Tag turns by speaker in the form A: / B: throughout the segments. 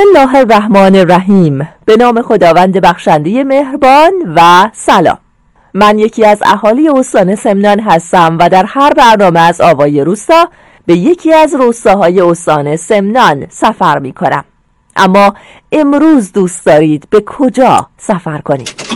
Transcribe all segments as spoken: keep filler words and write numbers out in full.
A: الله الرحمن الرحیم. به نام خداوند بخشنده مهربان و سلام. من یکی از اهالی استان سمنان هستم و در هر برنامه از آوای روستا به یکی از روستاهای استان سمنان سفر می کنم. اما امروز دوست دارید به کجا سفر کنید؟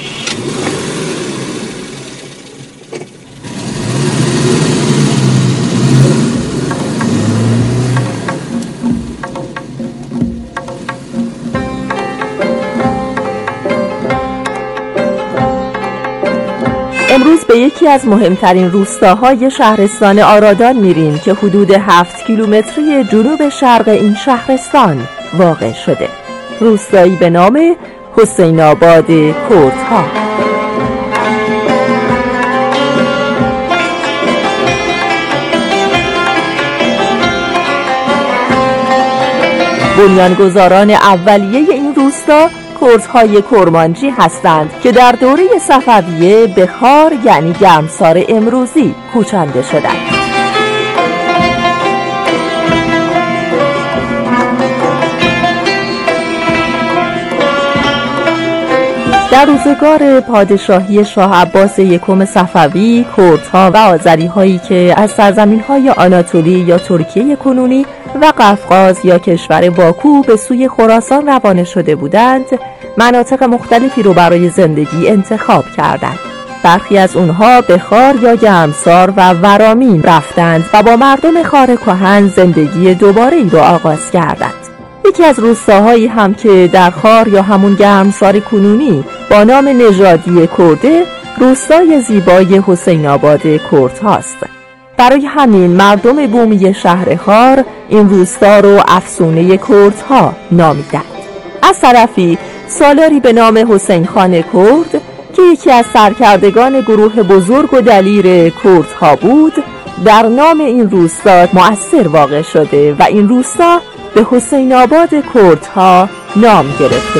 A: امروز به یکی از مهمترین روستاهای شهرستان آرادان میریم که حدود هفت کیلومتری جنوب شرق این شهرستان واقع شده. روستایی به نام حسین آباد کردها. بنیانگذاران اولیه این روستا کردهای کرمانجی هستند که در دوره صفویه به خار یعنی گرمسار امروزی کوچنده شدند. در روزگار پادشاهی شاه عباس یکم صفوی، کردها و آذری‌هایی که از سرزمین‌های آناتولی یا ترکیه کنونی و قفقاز یا کشور باکو به سوی خراسان روانه شده بودند، مناطق مختلفی رو برای زندگی انتخاب کردند. برخی از اونها به خار یا گرمسار و ورامین رفتند و با مردم خار کهن زندگی دوباره‌ای رو آغاز کردند. یکی از روستاهایی هم که در خار یا همون گرمسار کنونی با نام نژادی کرده، روستای زیبای حسین آباد کردهاست. برای همین مردم بومی شهر خار این روستا رو افسونه کردها نامیدند. از طرفی سالاری به نام حسین خان کرد که یکی از سرکردگان گروه بزرگ و دلیر کردها بود، در نام این روستا مؤثر واقع شده و این روستا به حسین آباد کردها نام گرفته.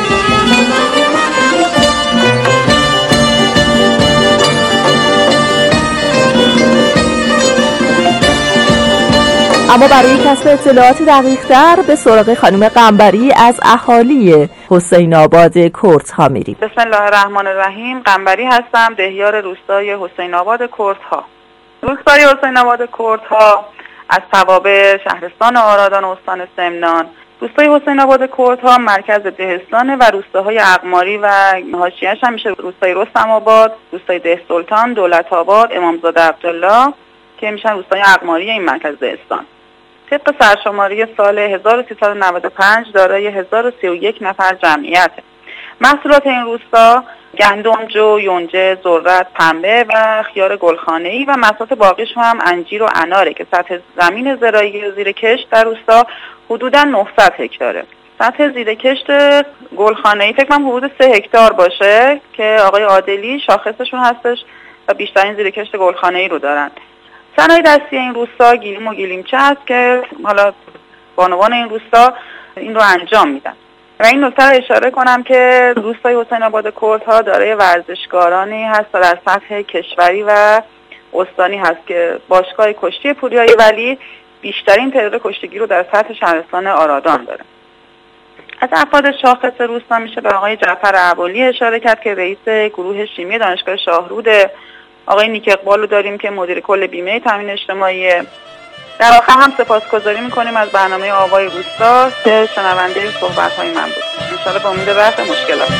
A: اما برای کسب اطلاعات دقیق‌تر به سراغ خانم قنبری از اهالی حسین آباد کردها میریم.
B: بسم الله الرحمن الرحیم. قنبری هستم، دهیار روستای حسین آباد کردها. روستای حسین آباد کردها از توابع شهرستان آرادان استان سمنان. روستای حسین آباد کردها مرکز دهستانه و روستاهای اقماری و حاشیه‌اش هم میشه روستای رستم آباد، روستای ده سلطان، دولت آباد، امامزاده عبدالله که میشن روستای اقماری این مرکز دهستان. طبق سرشماری سال هزار و سیصد و نود و پنج دارای هزار و سی و یک نفر جمعیت. محصولات این روستا گندم، جو، یونجه، ذرت، پنبه و خیار گلخانه‌ای و محصولات باقیش هم انجیر و اناره که سطح زمین زراعی زیر کشت در روستا حدوداً نهصد هکتاره. سطح زیر کشت گلخانه‌ای فکر کنم حدود سه هکتار باشه که آقای عادلی شاخصشون هستش و بیشترین زیر کشت گلخانه‌ای رو دارن. صنایع دستی این روستا گیلیم و گیلیمچه است که حالا بانوان این روستا این رو انجام میدن. و این نکته رو اشاره کنم که روستای حسین آباد کردها دارای ورزشکارانی هست و در سطح کشوری و استانی هست که باشگاه کشتی پوریای ولی بیشترین تعداد کشتیگیر رو در سطح شهرستان آرادان داره. از افراد شاخص روستا میشه به آقای جعفر عبالی اشاره کرد که رئیس گروه شیمی دانشگاه شاهرود، آقای نیک اقبال رو داریم که مدیر کل بیمه تامین اجتماعی. در آخر هم سپاسگزاری میکنیم از برنامه آوای روستا که شنونده صحبت‌های من بود. انشاءالله با امید رفع مشکلات.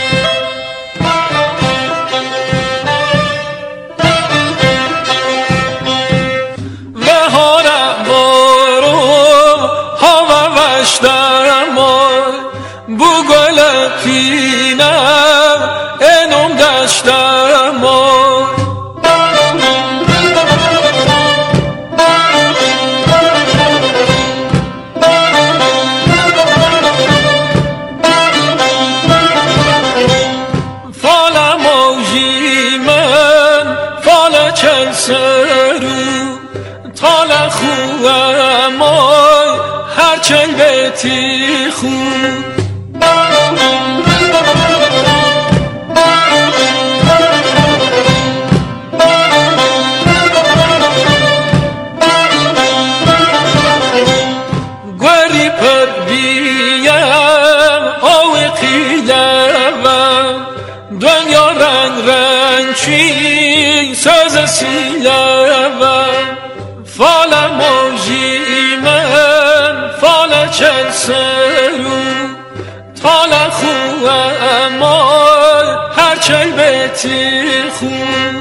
C: بهارم بارو هوا وشترم بو گل پینم انم دشترم چنگتی خوب گوری پر بی وسیله‌ام فال موجیمم فال چل سرو تال خواه اما هر چل بیتی خوب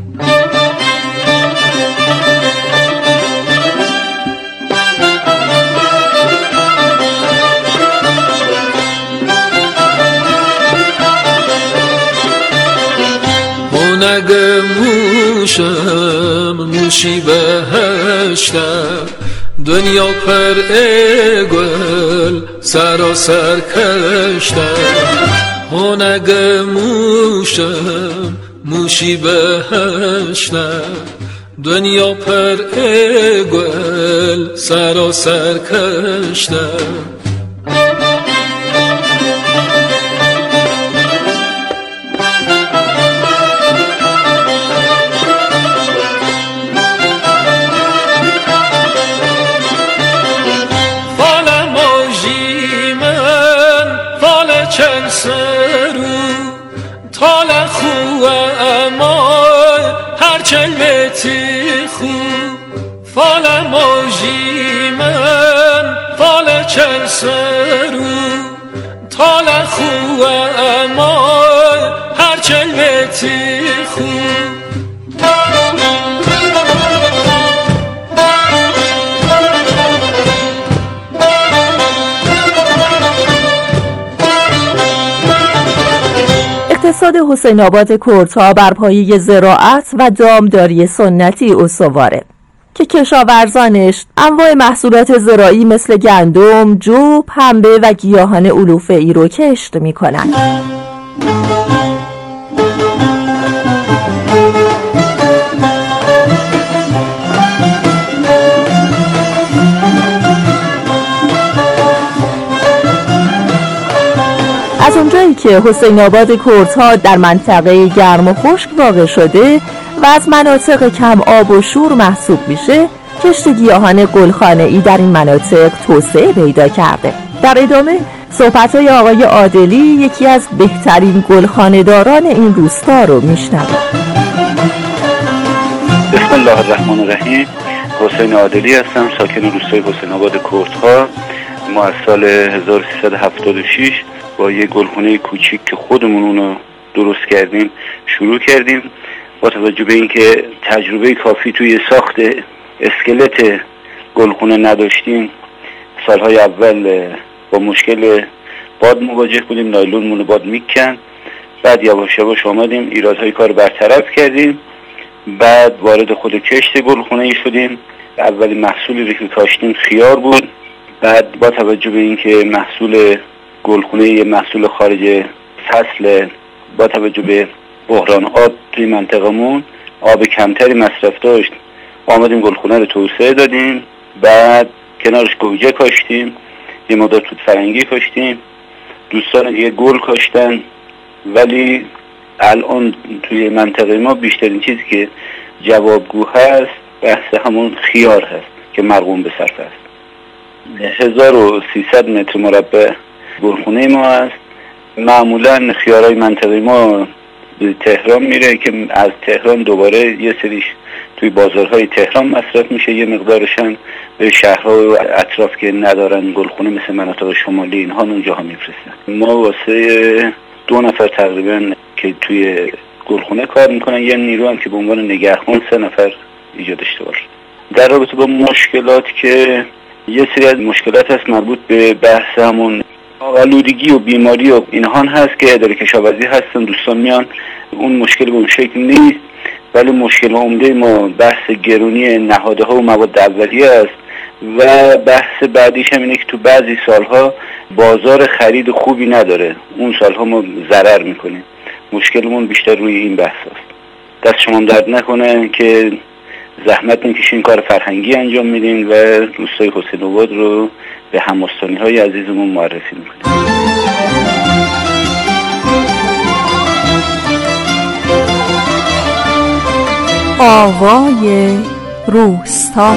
C: نگه موشم موشی بهشتم دنیا پر گل سراسر کشتم نگه موشم موشی بهشتم دنیا پر گل سراسر کشتم تال خواه اما هر چل بیتی خوب فال موجی من فال چل سرو تال خواه اما هر چل بیتی خوب
A: اقتصاد حسین آباد کردها بر پایه زراعت و دامداری سنتی استواره که کشاورزانش انواع محصولات زراعی مثل گندم، جو، پنبه و گیاهان علوفه‌ای رو کشت می‌کنند. از اونجایی که حسین آباد کردها در منطقه گرم و خشک واقع شده و از مناطق کم آب و شور محسوب میشه، کشت گیاهان گلخانه‌ای در این مناطق توسعه پیدا کرده. در ادامه صحبت‌های آقای عادلی، یکی از بهترین گلخانه‌داران این روستا رو میشنویم.
D: بسم الله الرحمن الرحیم. حسین عادلی هستم، ساکن روستای حسین آباد کردها. ما از سال هزار و سیصد و هفتاد و شش با یه گلخونه کوچیک که خودمون اونو درست کردیم شروع کردیم. با توجه به اینکه تجربه کافی توی ساخت اسکلت گلخونه نداشتیم، سالهای اول با مشکل باد مواجه بودیم، نایلونمون باد میکن. بعد یواش یواش آمدیم ایرادهای کار برطرف کردیم. بعد وارد خود کشت گلخونه ای شدیم. اولین محصولی که کاشتیم خیار بود. بعد با توجه به اینکه محصول گلخونه یه محصول خارج فصل، با توجه به بحران آب توی منطقمون آب کمتری مصرف داشت، آمدیم گلخونه رو توسعه دادیم. بعد کنارش گوجه کاشتیم، یه مدت توت فرنگی کاشتیم، دوستان دیگه گل کاشتن. ولی الان توی منطقه ما بیشترین چیزی که جوابگو هست بحث همون خیار هست که مرغوم به صرف است. هزار و سیصد متر مربع گلخونه ما هست. معمولا خیارهای منطقه ما به تهران میره که از تهران دوباره یه سریش توی بازارهای تهران مصرف میشه، یه مقدارشن به شهرها و اطراف که ندارن گلخونه مثل مناطق شمالی اینها اونجاها میفرستن. ما واسه دو نفر تقریبا که توی گلخونه کار میکنن، یه نیرو هم که به عنوان نگهبان سه نفر ایجاد داشته باشه. در رابطه با مشکلات که یه سری از مشکلات هست مربوط به بحث همون آلودگی و بیماری و اینها هست که اداره کشاورزی هستن، دوستان میان، اون مشکل به اون شکل نیست. ولی مشکل عمده ما بحث گرونی نهاده ها و مواد اولیه است و بحث بعدیش هم اینه که تو بعضی سالها بازار خرید خوبی نداره، اون سالها ما ضرر میکنیم. مشکلمون بیشتر روی این بحث است. دست شما درد نکنه که زحمت میکشین، کار فرهنگی انجام میدین و روستای حسین آباد رو به هم‌استانی های عزیزمون معرفی میکنیم.
A: آوای روستا.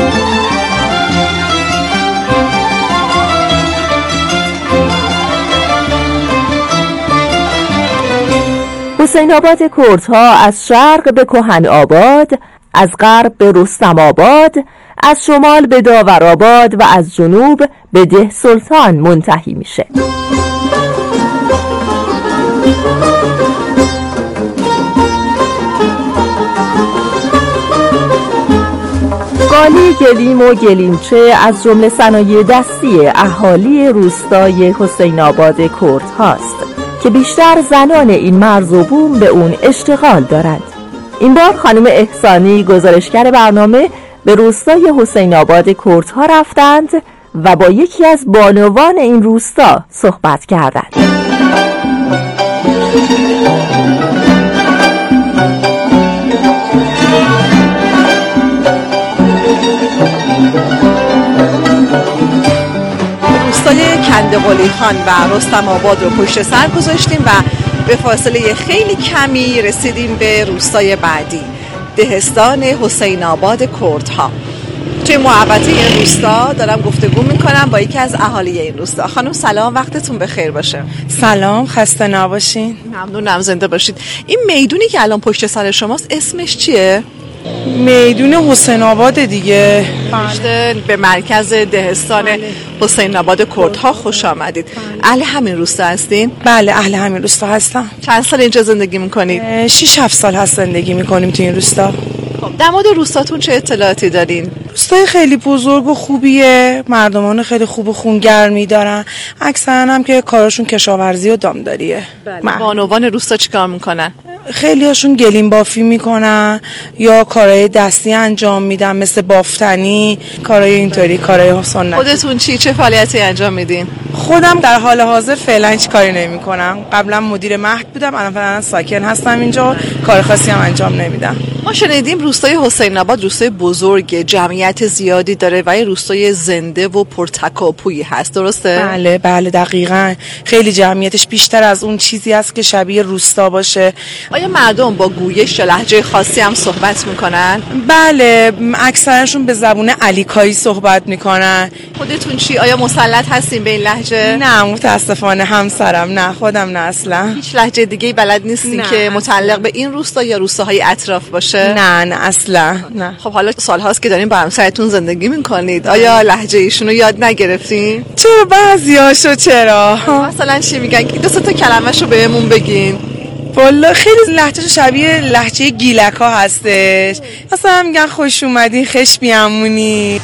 A: حسین آباد کردها از شرق به کهن آباد، از غرب به رستم آباد، از شمال به داورآباد و از جنوب به ده سلطان منتهی میشه. قالی، گلیم و گلیمچه از جمله صنایع دستی اهالی روستای حسین آباد کرد هاست که بیشتر زنان این مرز و بوم به اون اشتغال دارند. این بار خانم احسانی گزارشگر برنامه به روستای حسین آباد کرد ها رفتند و با یکی از بانوان این روستا صحبت کردند.
E: روستای کندقلی خان و رستم آباد رو پشت سر گذاشتیم و به فاصله خیلی کمی رسیدیم به روستای بعدی، دهستان حسین آباد کردها. توی محوطه این روستا دارم گفتگو میکنم با یکی از اهالی این روستا. خانم سلام، وقتتون بخیر باشه.
F: سلام، خسته نباشین.
E: ممنونم، زنده باشید. این میدونی که الان پشت سر شماست اسمش چیه؟
F: میدون حسین آباد دیگه.
E: بله. به مرکز دهستان بله. حسین آباد کردها خوش آمدید. اهل همین روستا هستین؟
F: بله، اهل همین روستا هستم.
E: چند سال اینجا زندگی میکنید؟
F: شش هفت سال هست زندگی میکنیم تو این روستا.
E: خب در مورد روستاتون چه اطلاعاتی دارین؟
F: روستای خیلی بزرگ و خوبیه، مردمان خیلی خوب و خونگرمی دارن، اکثرا هم که کاراشون کشاورزی و دامداریه.
E: بله. بانوان روستا چیکار میکنن؟
F: خیلی هاشون گلیم بافی میکنن یا کارهای دستی انجام میدن، مثل بافتنی، کارهای اینطوری، کارهای سنتی.
E: خودتون چی چه فعالیتی انجام میدین؟
F: خودم در حال حاضر فعلا هیچ کاری نمیکنم. قبلا مدیر مهد بودم، الان فعلا ساکن هستم اینجا، کار خاصی هم انجام نمیدم.
E: ما شنیدیم روستای حسین آباد روستای بزرگ، جمعیت زیادی داره و این روستای زنده و پرتکاپویی هست، درسته؟
F: بله بله دقیقاً. خیلی جمعیتش بیشتر از اون چیزی هست که شبیه روستا باشه.
E: آیا مردم با گویش یا لهجه خاصی هم صحبت میکنن؟
F: بله، اکثرشون به زبون علیکایی صحبت میکنن.
E: خودتون چی؟ آیا مسلط هستین به این لهجه؟
F: نه متاسفانه همسرم نه، خودم نه اصلا.
E: هیچ لهجه دیگه‌ای بلد نیستین که متعلق به این روستا یا روستاهای اطراف باشه؟
F: نه نه اصلا نه.
E: خب حالا سال‌هاست که دارین با همسرتون زندگی میکنید، آیا لهجه ایشونو یاد نگرفتین؟
F: چرا بعضیاشو چرا؟
E: مثلا چی میگن؟ دو سه تا کلمه‌شو بهمون بگین.
F: والا خیلی لهجهش شبیه لهجه گیلکا هستش، مثلا میگن خوش اومدین، خش بیامونی.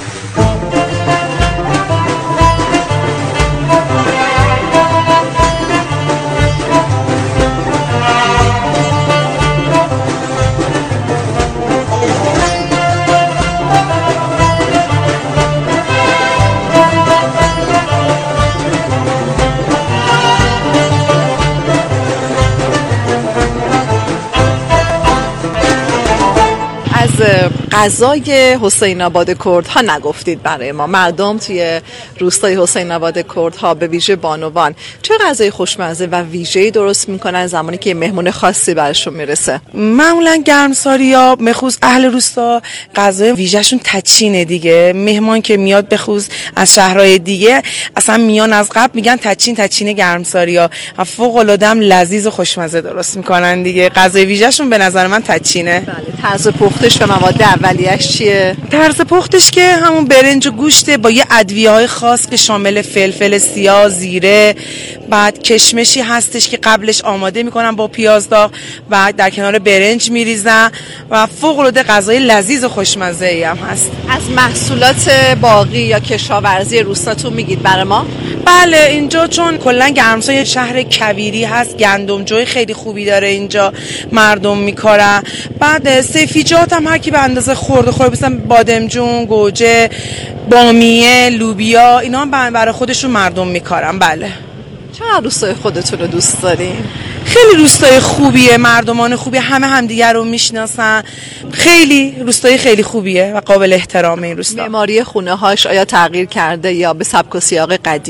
E: غذای حسین آباد کردها نگفتید برای ما. مردم توی روستای حسین آباد کردها به ویژه بانوان چه غذای خوشمزه و ویژه‌ای درست میکنن زمانی که مهمون خاصی براشون میرسه؟
F: معمولا گرمساریا، مخصوص اهل روستا، غذای ویژه‌شون تچینه دیگه. مهمان که میاد بخصوص از شهرهای دیگه اصلا میان از قبل میگن تچین تچین گرمساریا، فوق العاده هم لذیذ و خوشمزه درست میکنن دیگه. غذای ویژه‌شون به نظر من تچینه.
E: بله. طرز پختش و مواد اولیه‌اش چیه؟
F: طرز پختش که همون برنج و گوشته با یه ادویه‌های خاص که شامل فلفل سیاه، زیره، بعد کشمشی هستش که قبلش آماده میکنن با پیاز داغ، بعد در کنار برنج میریزن و فوق العاده غذای لذیذ و خوشمزه‌ای هم هست.
E: از محصولات باغی یا کشاورزی روستاتون میگید برای ما؟
F: بله، اینجا چون کلا گرمسار شهر کویری هست، گندمجوی خیلی خوبی داره اینجا مردم میکارن. بعد سبزیجات هم هر کی به اندازه خورده خورده، مثلا بادمجون، گوجه، بامیه، لوبیا، اینا هم برای خودشون مردم میکارن. بله.
E: چرا روستای خودتون رو دوست دارین؟
F: خیلی روستای خوبیه، مردمان خوبی، همه همدیگر رو میشناسن. خیلی روستای خیلی خوبیه و قابل احترامه این روستا.
E: معماری خونه هاش آیا تغییر کرده یا به سبک و سیاق قدیمه؟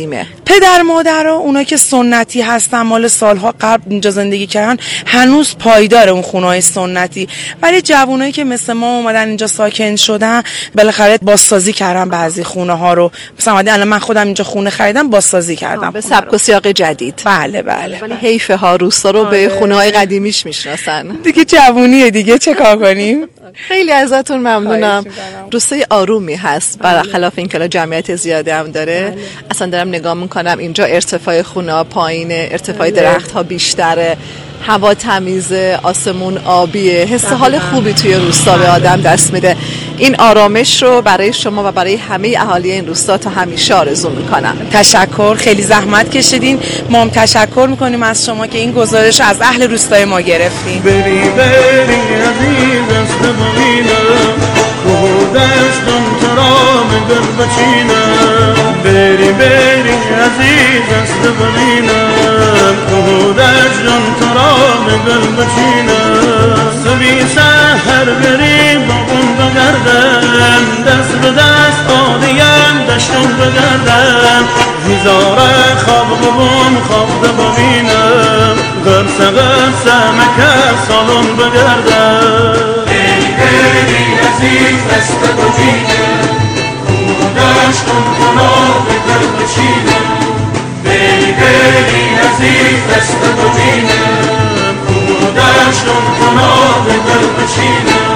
F: پدر مادرها اونا که سنتی هستن، مال سالها قبل اینجا زندگی کردن، هنوز پایدار اون خونه‌های سنتی. ولی جوانایی که مثل ما اومدن اینجا ساکن شدن، بالاخره بازسازی کردن بعضی خونه ها رو. مثلا الان من خودم اینجا خونه خریدم، بازسازی کردم
E: به سبک و سیاق جدید.
F: بله بله.
E: ولی حیف ها روستا رو به خونه‌های قدیمیش میشناسن.
F: دیگه جوونیه دیگه، چه کار کنیم؟
E: خیلی ازتون ممنونم. روستای آرومی هست، برخلاف اینکه جمعیت زیادی هم داره. اصلا دارم نگاه میکنم اینجا ارتفاع خونه‌ها پایینه، ارتفاع درخت‌ها بیشتره، هوا تمیزه، آسمون آبیه، حس حال خوبی توی روستا به آدم دست میده. این آرامش رو برای شما و برای همه اهالی این روستا تا همیشه آرزو میکنم.
F: تشکر، خیلی زحمت کشیدین. ما هم تشکر میکنیم از شما که این گزارش از اهل روستای ما گرفتین.
C: بری بری عزیز است ببینم خودشتم ترام دل بچینم. بری بری عزیز است ببینم خودشتم ترام دل بچینم. سبی سحر بریم با اون بگردم، دست به دست آدیم دشتم بگردم. هزاره خواب ببون خواب ببینم، قرصه قرصه مکه سالون بگردم. بری بری عزیز دست ببینم خودشتم ترام دل بچینم. بری بری عزیز دست ببینم خودشتم ترام دل بچینم.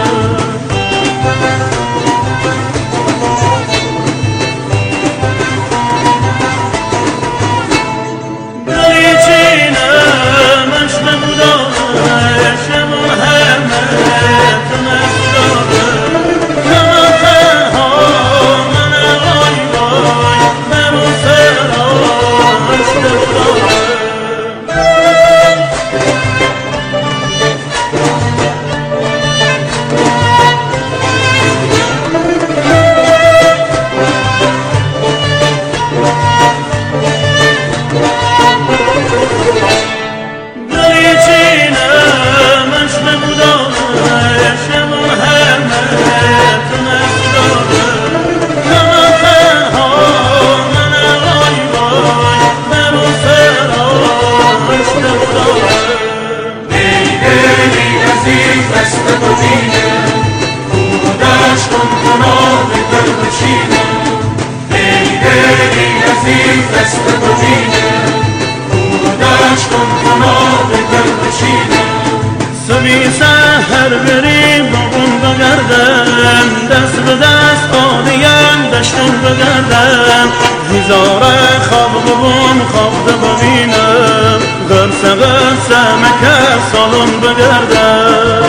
C: سبی سحر بریم با اون بگردم، دست به دست آدیم دشتون بگردم. هزاره خواب ببون خواب ببینم، قرصه قرصه مکه سالون بگردم.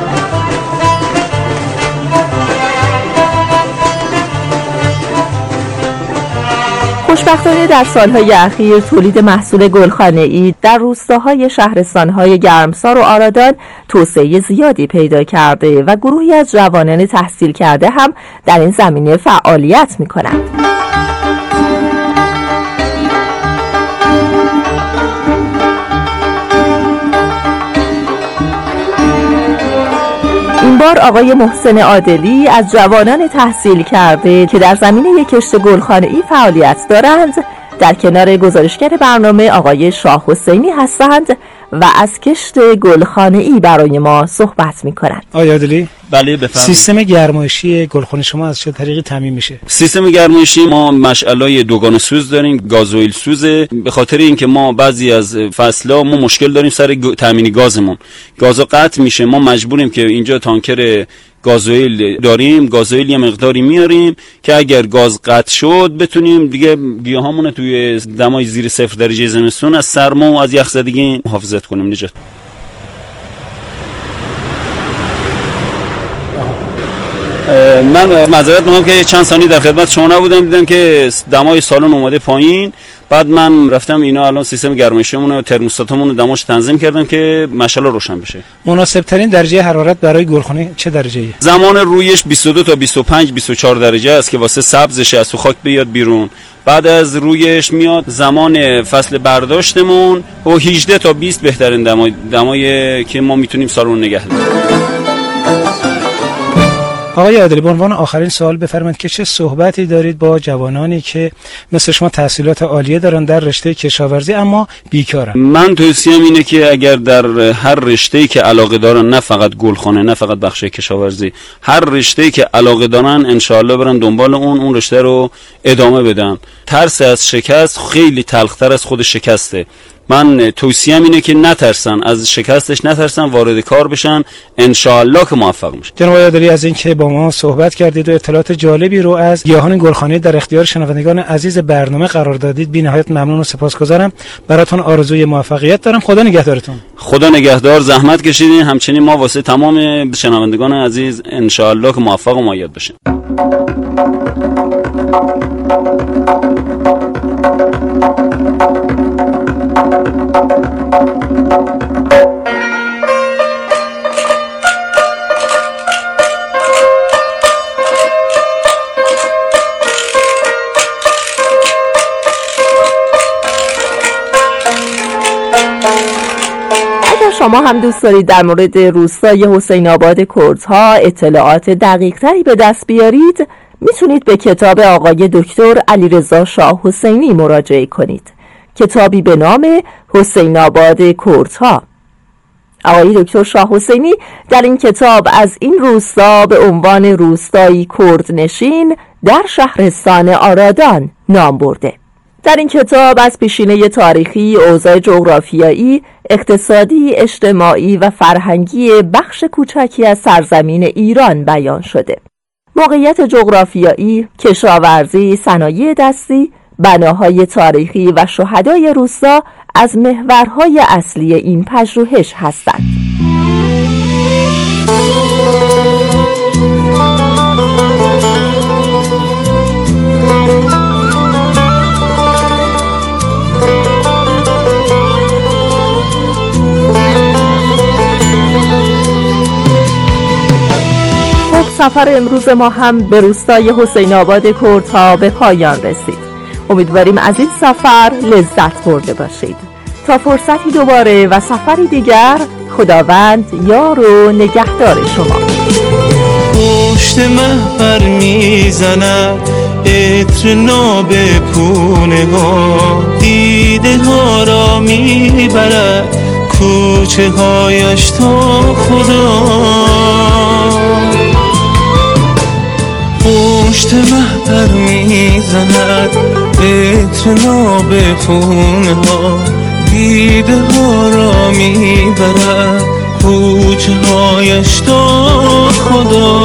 A: خوشبختانه در سالهای اخیر تولید محصول گلخانه‌ای در روستاهای شهرستانهای گرمسار و آرادان توسعه زیادی پیدا کرده و گروهی از جوانان تحصیل کرده هم در این زمینه فعالیت می‌کنند. این بار آقای محسن عادلی از جوانان تحصیل کرده که در زمینه کشت گلخانه‌ای فعالیت دارند در کنار گزارشگر برنامه آقای شاه حسینی هستند و از کشت گلخانه‌ای برای ما صحبت می‌کنند.
G: آقای عادلی،
H: بله بفرمایید.
G: سیستم گرمایشی گلخانه شما از چه طریقی تامین میشه؟
H: سیستم گرمایشی ما مشعلای دوگانه سوز داریم، گازوئیل سوزه. به خاطر اینکه ما بعضی از فصل‌ها ما مشکل داریم سر تامین گازمون، گازا قطع میشه، ما مجبوریم که اینجا تانکر گازوئیل داریم، گازوئیل یه مقداری میاریم که اگر گاز قطع شد بتونیم دیگه گیاهامون توی دمای زیر صفر درجه زمستون از سرما و از یخزدگی محافظت کنیم. نجات من معذرت میخوام که چند ثانیه در خدمت شما نبودم، دیدم که دمای سالن اومده پایین، بعد من رفتم اینا الان سیستم گرمایشیمون و ترموستاتمون رو دماش تنظیم کردم که مشعل روشن بشه.
G: مناسب ترین درجه حرارت برای گلخانه چه درجه‌ایه؟
H: زمان رویش بیست و دو تا بیست و پنج بیست و چهار درجه است که واسه سبزشه، از تو خاک بیاد بیرون. بعد از رویش میاد زمان فصل برداشتمون و هجده تا بیست بهترین دمای دمای که ما میتونیم سالن نگه داریم.
G: آقای عادلی، به عنوان آخرین سوال بفرمایید که چه صحبتی دارید با جوانانی که مثل شما تحصیلات عالیه دارن در رشته کشاورزی اما بیکارن؟
H: من توصیه‌ام اینه که اگر در هر رشته‌ای که علاقه دارن، نه فقط گلخانه، نه فقط بخش کشاورزی، هر رشته‌ای که علاقه دارن انشالله برن دنبال اون اون رشته رو ادامه بدن. ترس از شکست خیلی تلخ‌تر از خود شکسته. من توصیه‌ام اینه که نترسن، از شکستش نترسن، وارد کار بشن، انشالله که موفق میشن.
G: جناب عادلی، از اینکه با ما صحبت کردید و اطلاعات جالبی رو از گیاهان گلخانه‌ای در اختیار شنوندگان عزیز برنامه قرار دادید، بی‌نهایت ممنون و سپاسگزارم. براتون آرزوی موفقیت دارم. خدا نگهدارتون.
H: خدا نگهدار. زحمت کشیدین، همچنین ما واسه تمام شنوندگان عزیز انشالله که موفق و مؤید بشین.
A: شما هم دوست دارید در مورد روستای حسین آباد کردها اطلاعات دقیق تری به دست بیارید، میتونید به کتاب آقای دکتر علیرضا شاه حسینی مراجعه کنید. کتابی به نام حسین آباد کردها. آقای دکتر شاه حسینی در این کتاب از این روستا به عنوان روستایی کردنشین در شهرستان آرادان نام برده. در این کتاب از پیشینه تاریخی، اوضاع جغرافیایی، اقتصادی، اجتماعی و فرهنگی بخش کوچکی از سرزمین ایران بیان شده. موقعیت جغرافیایی، کشاورزی، صنایع دستی، بناهای تاریخی و شهدای روستا از محورهای اصلی این پژوهش هستند. سفر امروز ما هم به روستای حسین آباد کردها به پایان رسید. امیدواریم از این سفر لذت برده باشید. تا فرصتی دوباره و سفری دیگر، خداوند یار و نگهدار شما.
C: پشت محبر میزند عطر ناب پونه ها، دیده ها را میبرد کوچه هایش تا خدا. پشت محبر میزند عطر ناب پونه ها، دیده ها را میبرد کوچه هایش تا خدا.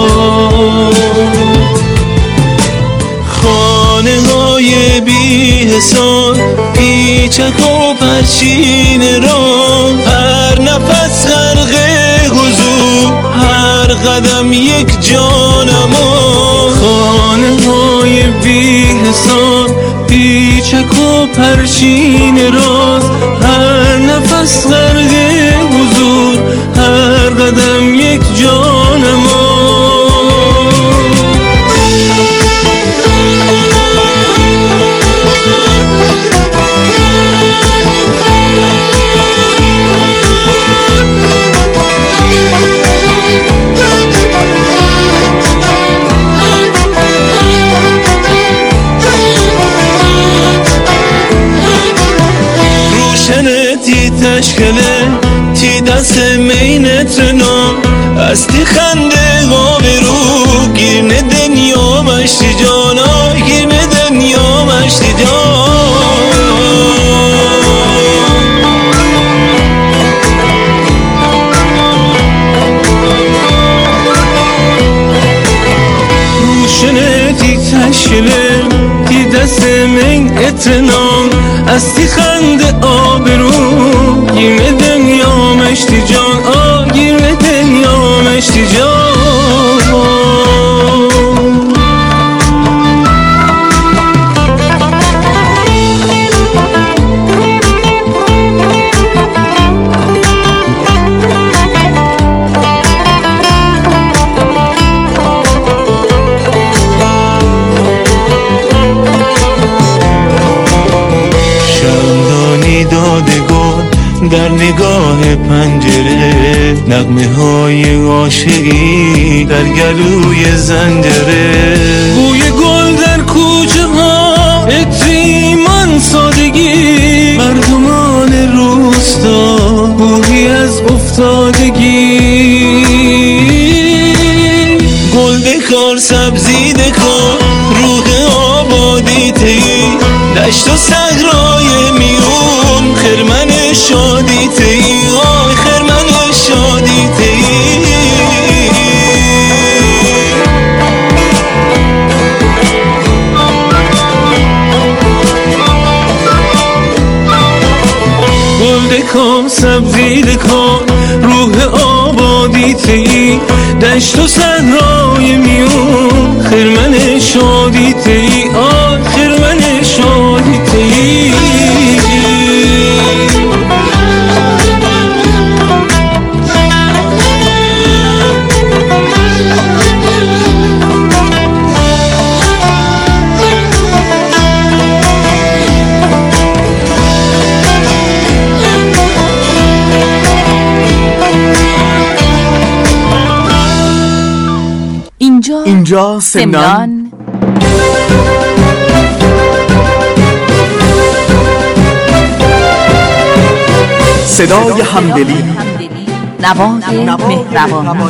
C: خانه های بی حسان، پیچک و پرچین را، هر نفس غرق حضور، هر قدم یک جانما. خانه های بی حسان، پیچک و پرچین راز، هر نفس غرق حضور، هر قدم یک جانما. تشکله تی دست مینت نام، از تی خنده غابه رو گیرنه دنیا مشتی جانا، گیرنه دنیا مشتی جان. روشنه تی تشکله تی دست مینت نام، از تی خنده آب رو گیرنه دنیا مشتی جان، آه گیرنه دنیا مشتی جان. در نگاه پنجره، نغمه های عاشقی در گلوی زنجره، بوی گل در کوچه ها، عطر ایمان سادگی، مردمان روستا بویی از افتادگی، گل دکار سبزی دکار روح آبادی تی، دشت و صحرای میون خرمن شادی تی، آی خرمن شادی تی. گل دکار سبزی دکار روح آبادی تی، دشت و صحرای میون خرمن شادی تی، آه خرمن شادی تی.
A: اینجا
I: اینجا سمنان صدای همدلی،
A: نوای مهربان.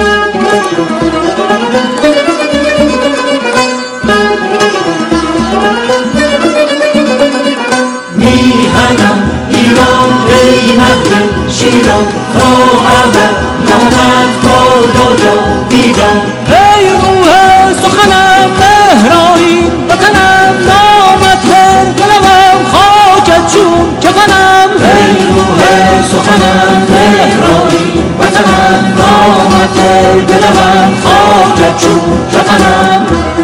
C: میهنم ایران ای مهد شیران، تا ابد نامد بادا جاویدان. ای روح سخنم مهرانی، وطنم نامت هر دلم خاکت چون کفنم. ای روح سخنم مهرانی، وطنم نامت هر دلم خاکت چون کفنم.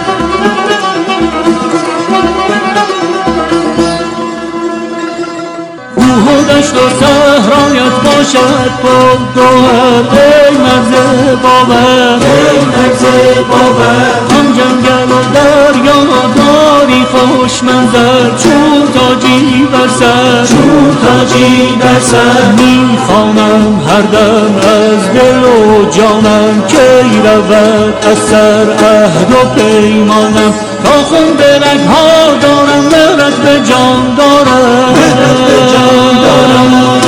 C: روح و دشت و صحرایت باشد پر گوهر، ای مرز باور، ای مرز باور. هم جنگل و دریا داری خوش منظر، چون تاجی بر سر، چون تاجی بر سر. میخوانم هر دم از دل و جانم، کی رود از سر عهد و پیمانم. تا خون به رگها دارم، مهرت به جان دارم، مهرت به جان دارم.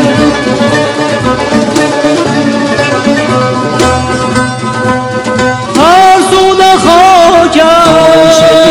C: هر سود خاکم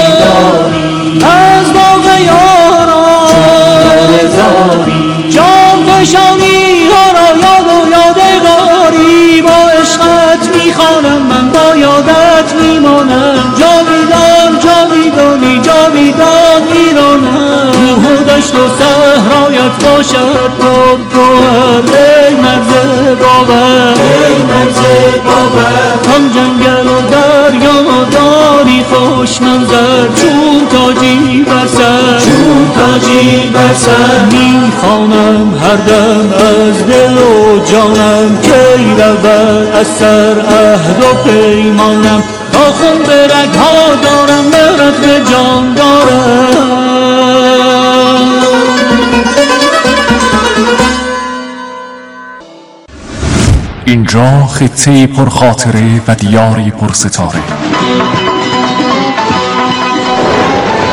C: از باغ یاران، جان فشانی ها را یاد و یادگاری. با عشقت میخوانم من، با یادت میمانم. جاویدان جاویدانی جاویدان ایرانم. روح و دشت و صحرایت باشد پر گوهر، ای مرز باور، ای مرز باور. هم جنگل و دریا داری خوش منظر، چون تاجی بر سر، چون تاجی بر سر. میخوانم هر دم از دل و جانم، کی رود از سر عهد و پیمانم. تا خون به رگها دارم، مهرت به جان دارم.
I: اینجا خطه‌ای پر خاطره و دیاری پر ستاره.